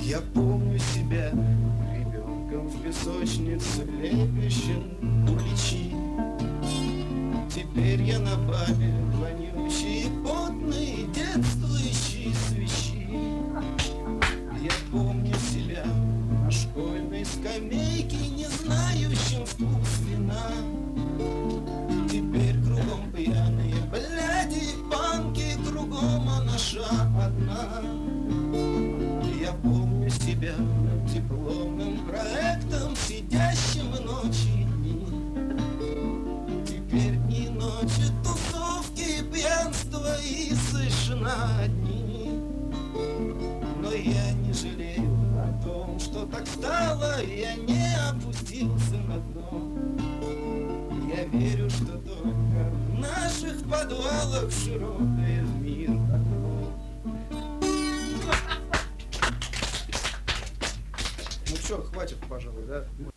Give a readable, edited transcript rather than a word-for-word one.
Я помню себя ребенком в песочнице, лепящим куличи. Теперь я на бабе, вонючий, потный, детствующий свищи. Я помню себя на школьной скамейке, не знающим вкус вина. Теперь кругом пьяные бляди, панки, кругом анаша одна. Я помню себя над дипломным проектом, сидящим в ночи и дни. Теперь дни, ночи, тусовки, пьянство и совершенно одни. Но я не жалею о том, что так стало, я не опустился на дно. Я верю, что только в наших подвалах широкое в мир окно. Ну что, хватит, пожалуй, да?